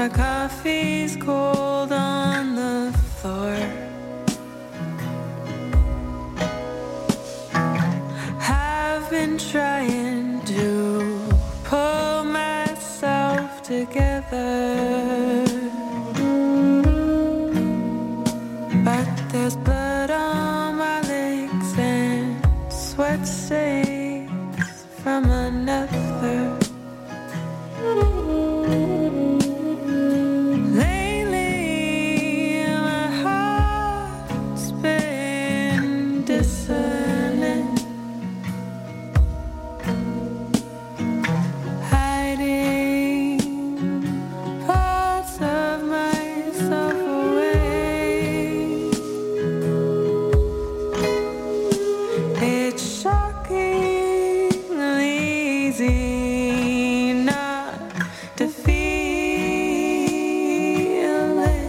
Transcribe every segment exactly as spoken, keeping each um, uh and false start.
My coffee's cold on the floor. I've been trying to pull myself together, but there's blood on my legs and sweat stains from another. Lately, my heart's been dissonant, hiding parts of myself away. It's shockingly easy not to feel it.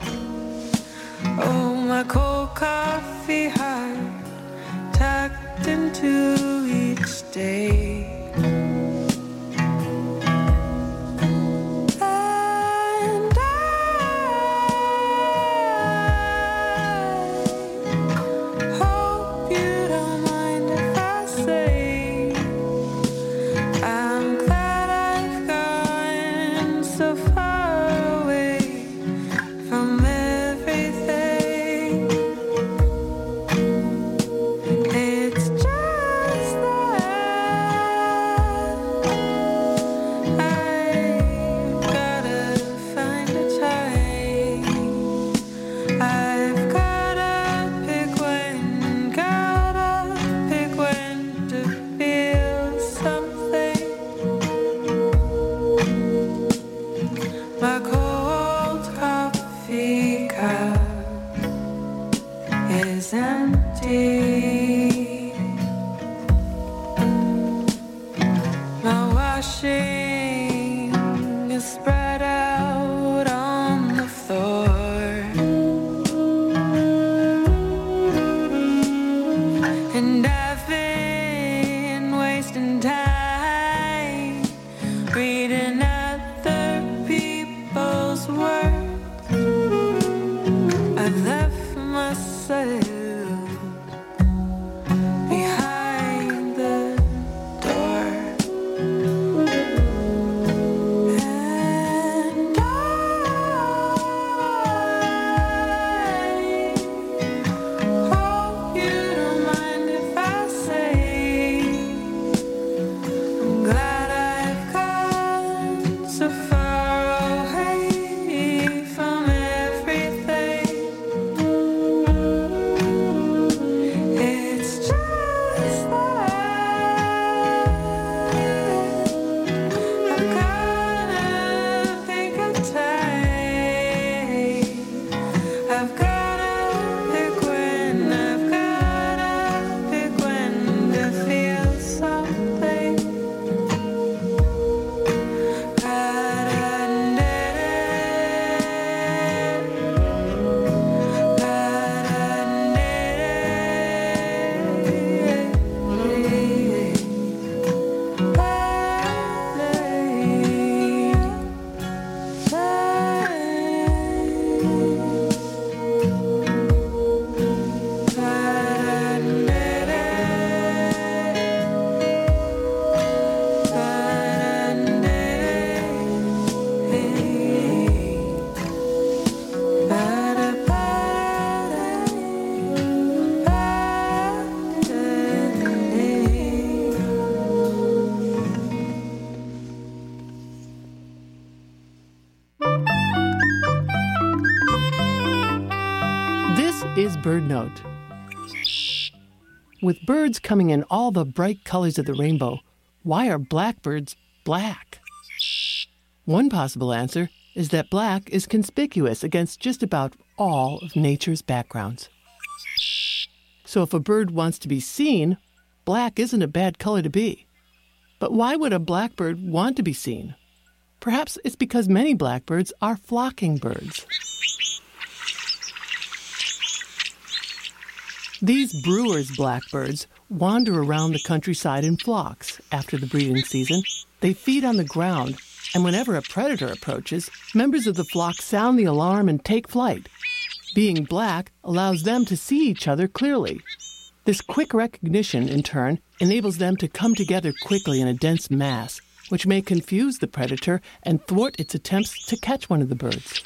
Oh, my cold coffee heart tucked into each day. And I hope you don't mind if I say I'm glad I've gone so far away from everything. It's just that I've gotta find a time. I've gotta pick when, gotta pick when to feel something. My cold coffee cup is empty. My washing is spread out on the floor, and I've been wasting time reading other people's words. I've left myself behind the door, and I hope you don't mind if I say I'm glad I've gone so far away from everything. It's just that I've gotta pick a time. I've gotta pick when, I've gotta pick when to feel something. This is Bird Note. With birds coming in all the bright colors of the rainbow, why are blackbirds black? One possible answer is that black is conspicuous against just about all of nature's backgrounds. So if a bird wants to be seen, black isn't a bad color to be. But why would a blackbird want to be seen? Perhaps it's because many blackbirds are flocking birds. These brewer's blackbirds wander around the countryside in flocks after the breeding season. They feed on the ground And whenever a predator approaches, members of the flock sound the alarm and take flight. Being black allows them to see each other clearly. This quick recognition, in turn, enables them to come together quickly in a dense mass, which may confuse the predator and thwart its attempts to catch one of the birds.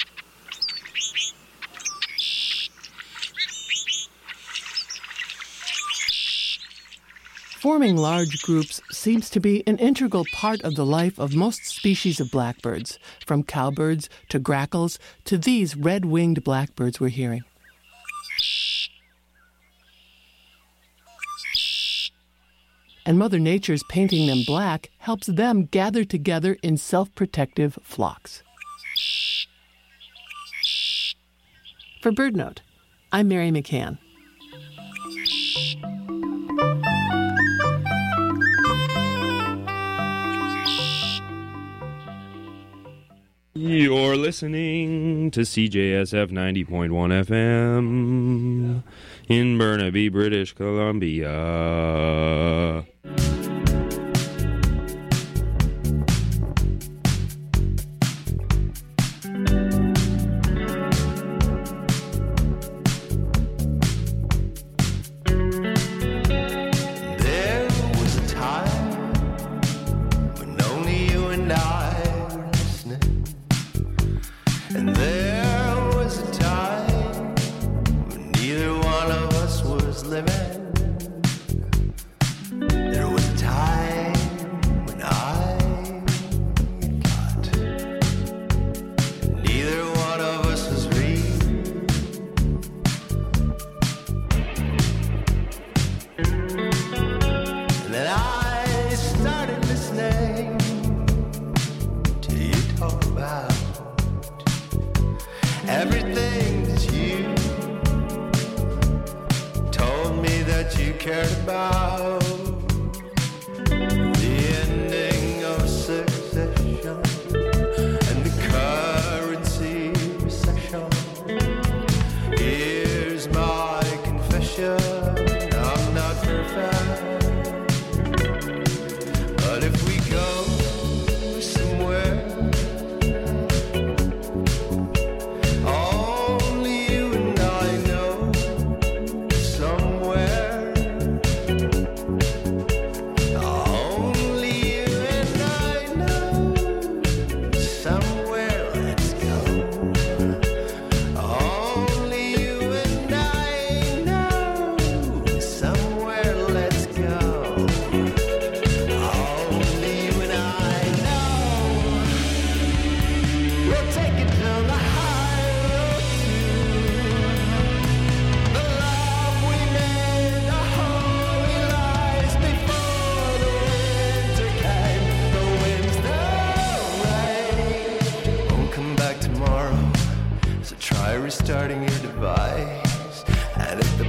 Forming large groups seems to be an integral part of the life of most species of blackbirds, from cowbirds to grackles to these red-winged blackbirds we're hearing. And Mother Nature's painting them black helps them gather together in self-protective flocks. For BirdNote, I'm Mary McCann. You're listening to C J S F ninety point one F M in Burnaby, British Columbia. Restarting your device, and if the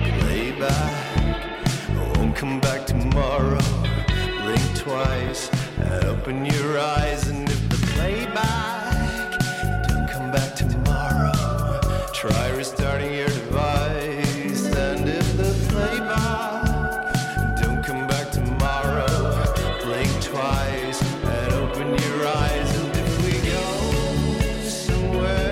playback won't come back tomorrow, blink twice and open your eyes. And if the playback don't come back tomorrow, try restarting your device. And if the playback don't come back tomorrow, blink twice and open your eyes. And if we go somewhere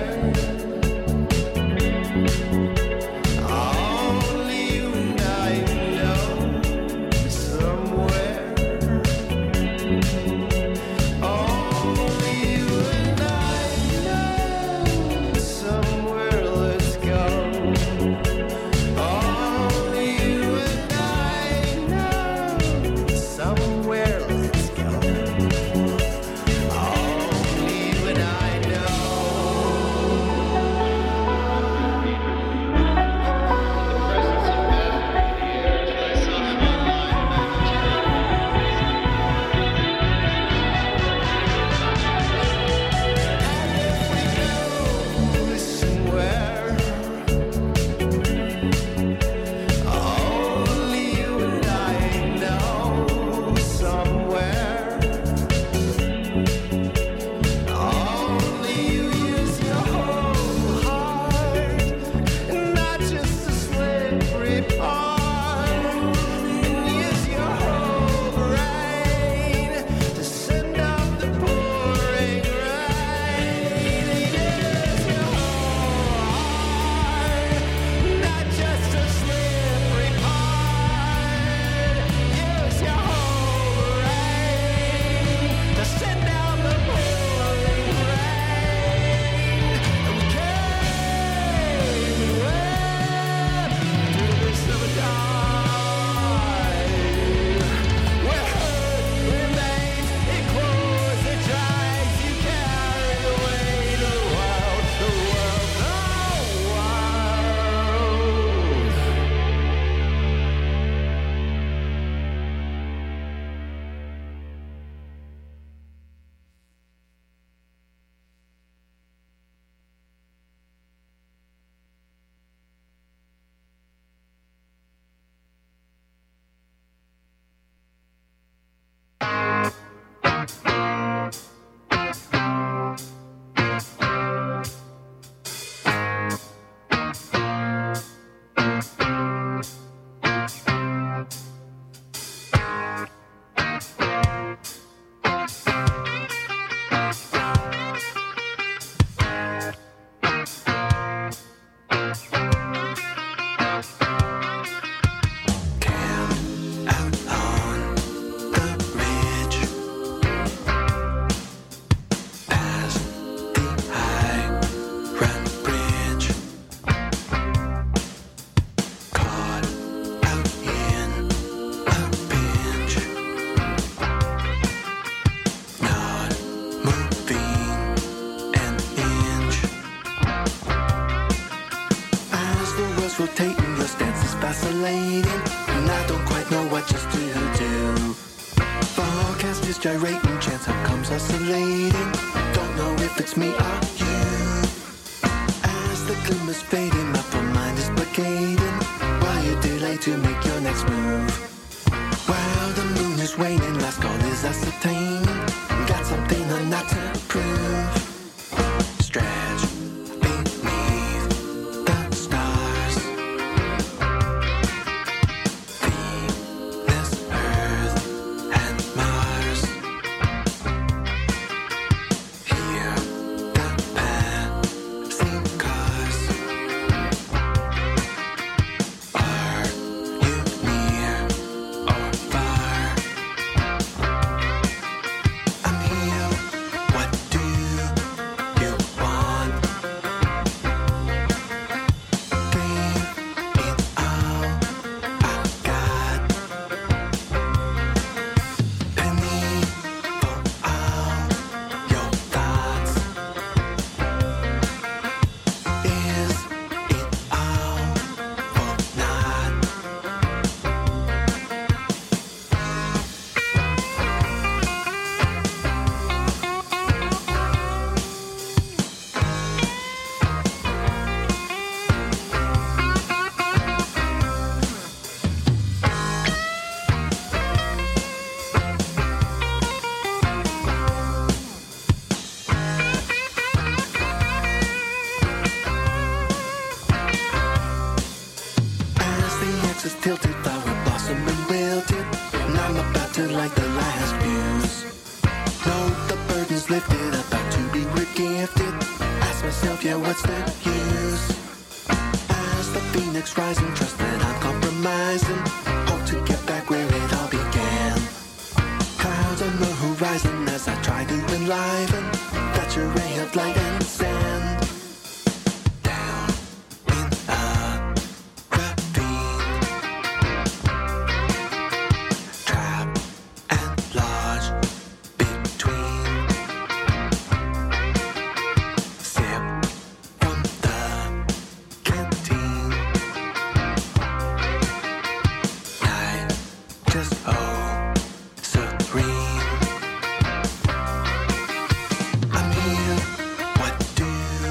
oh Rotating, your stance is vacillating, and I don't quite know what just to do. Forecast is gyrating, chance outcomes oscillating. Don't know if it's me or you. As the glimmer's fading, my full mind is blockading, while you delay to make your next move. While the moon is waning, last call is ascertaining. Got something I'm not to prove. Stretch beneath the stars. Venus, Earth, and Mars. Hear the passing cars. Are you near or far? I'm here. What do you want? Gave it all I've got. Penny for all your thoughts. Is it all or not? As the axis tilted, flower blossoming wilted, and I'm about to light the last fuse. Note the burden's lifted, about to be regifted. Ask myself, yeah, what's the use? As the phoenix rising, trust that I'm compromising. Hope to get back where it all began. Clouds on the horizon as I try to enliven. That's your ray of light and sand. Down in a ravine. Trapped and lodged between. Sip from the canteen. Night just oh serene. I'm here. What do you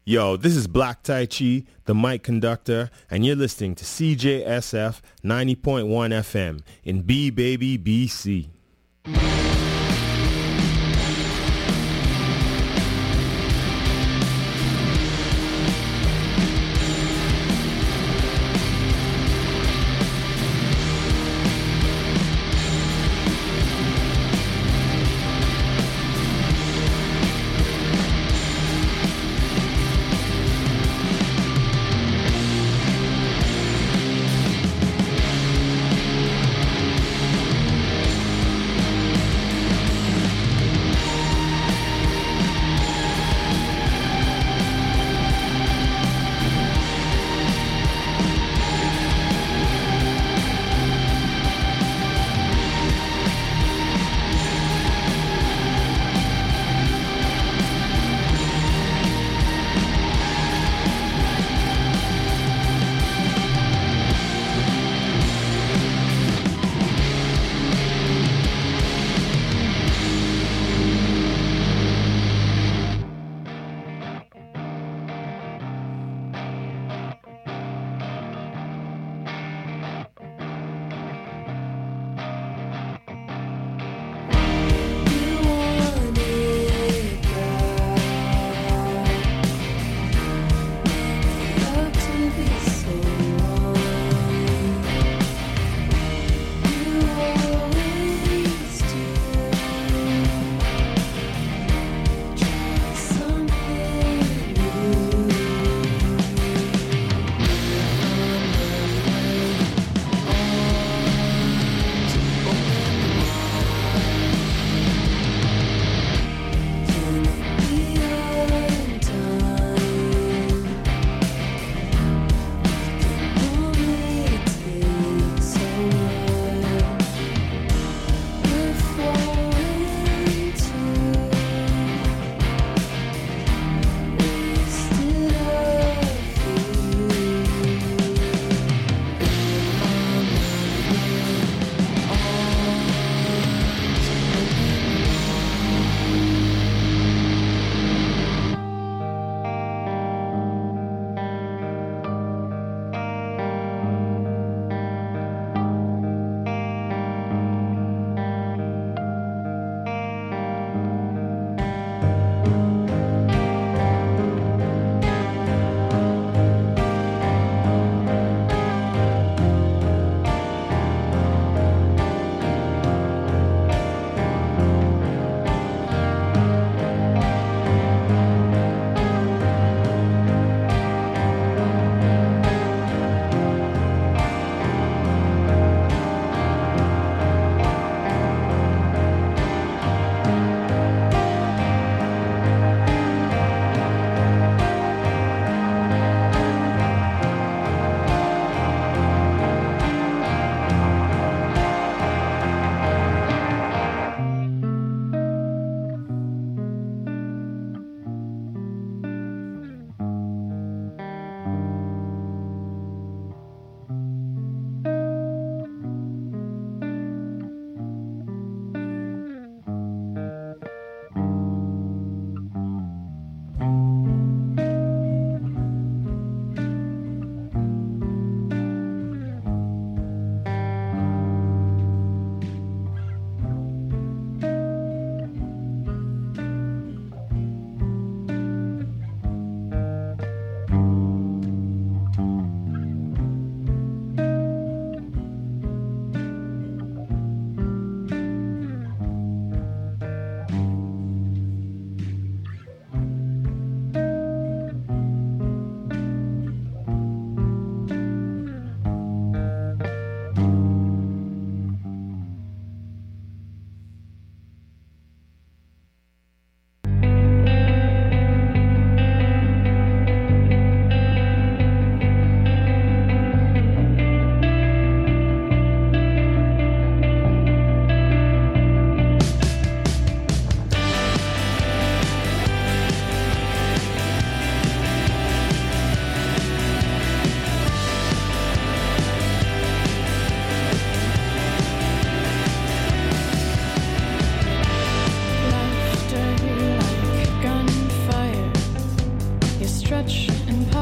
Yo, this is Black Tai Chi, the mic conductor, and you're listening to C J S F ninety point one F M in B Baby B C.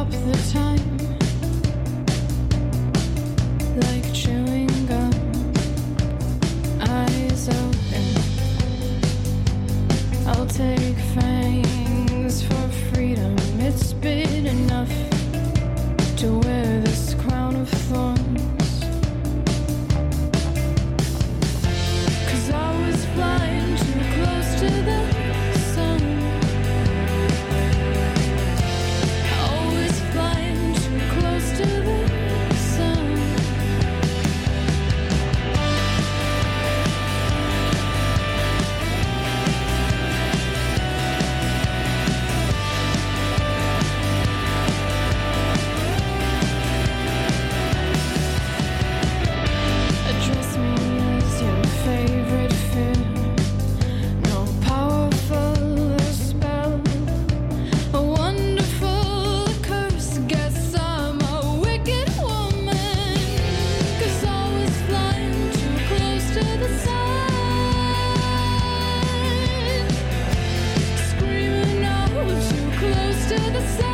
stop the time like chewing gum. Eyes open. I'll take fangs for freedom. It's been enough to wear this crown of thorns. 'Cause I was flying too close to the sun. Always flying too close to the sun. Address me as your favorite fear. No powerful spell, a wonderful curse. Guess I'm a wicked woman. 'Cause I was flying too close to the sun. Screaming out too close to the sun.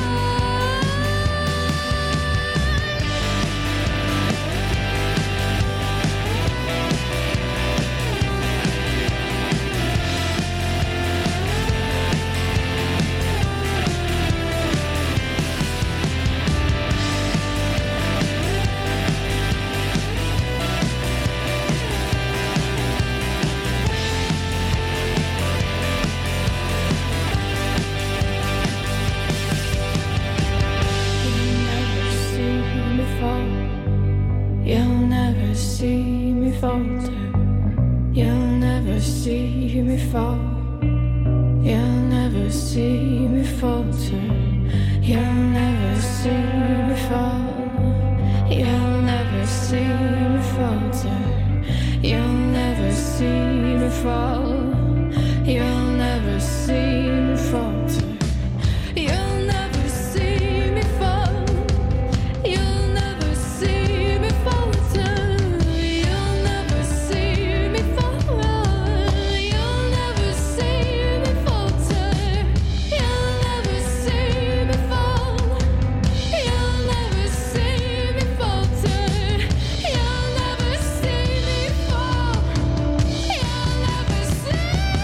You'll never see me falter. You'll never see me fall. You'll never see me falter. You'll never see me fall. You'll never see me falter. You'll never see me fall. You'll never see me falter. You'll never see me fall. You'll never see me falter. You'll never see me fall. You'll never see me falter. You'll never see me fall. You'll never see me falter. You'll never see me fall. You'll never see.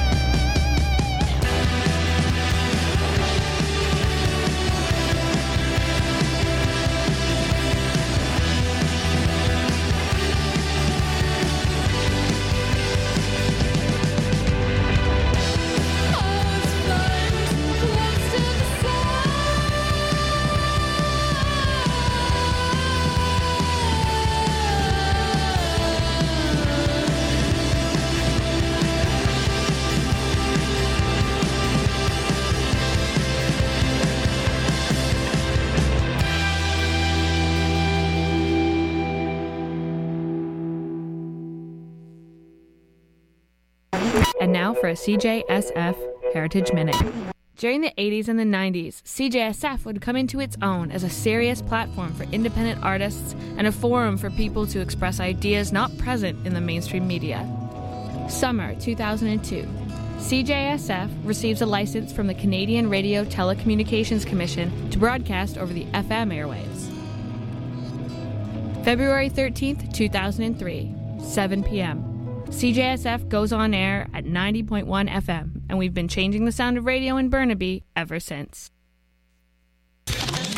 And now for a C J S F Heritage Minute. During the eighties and the nineties, C J S F would come into its own as a serious platform for independent artists and a forum for people to express ideas not present in the mainstream media. Summer two thousand two. C J S F receives a license from the Canadian Radio Telecommunications Commission to broadcast over the F M airwaves. February thirteenth, two thousand three, seven p.m. C J S F goes on air at ninety point one F M, and we've been changing the sound of radio in Burnaby ever since.